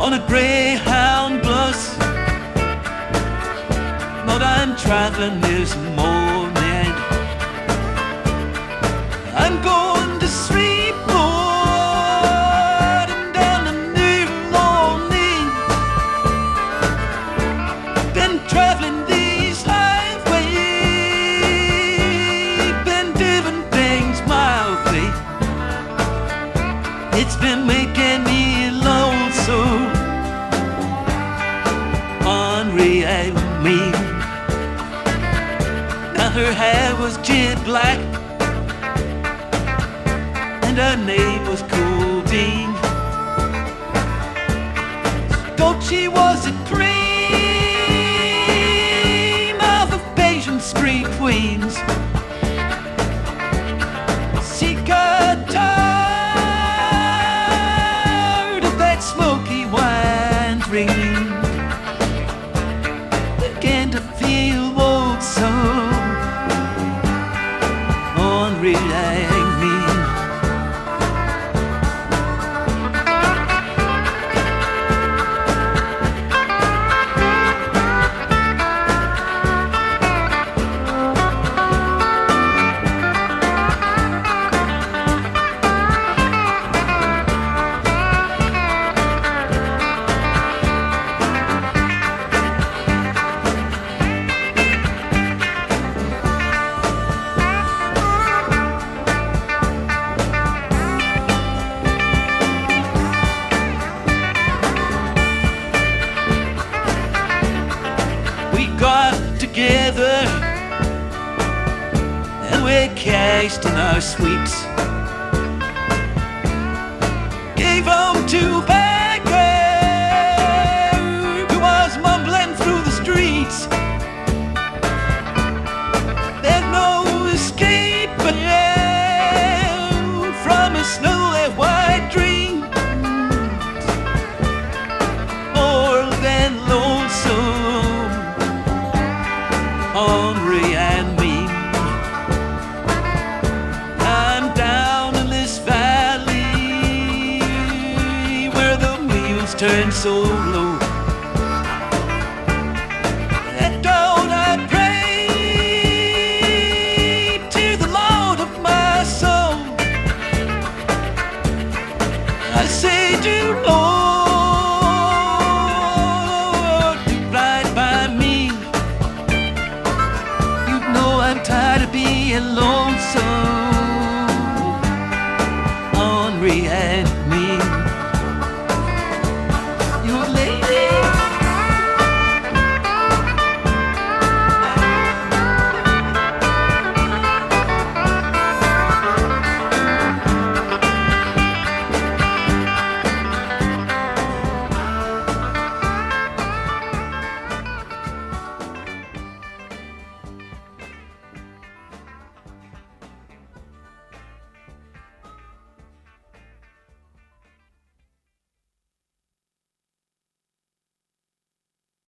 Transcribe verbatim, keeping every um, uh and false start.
on a Greyhound bus. But I'm traveling this morning. I'm going to Shreveport and down to New Orleans. Been traveling these highways, been doing things my way. It's been making me lonesome, Henri and me. Now her hair was jet black and her name was Codeine. Dolce was a dream of the Bayesian scream queens. She got tired of that smoky wine dream, began to feel lonesome, Henri and me. We got together and we cashed in our sweets, gave home to beggar who was mumbling through the streets. There's no escaping from a snowy white dream, more than lonesome, Henri and me. I'm down in this valley where the wheels turn so low. At dawn I pray to the Lord of my soul. I say, dear Lord, do right by me. I'm tired of being lonesome.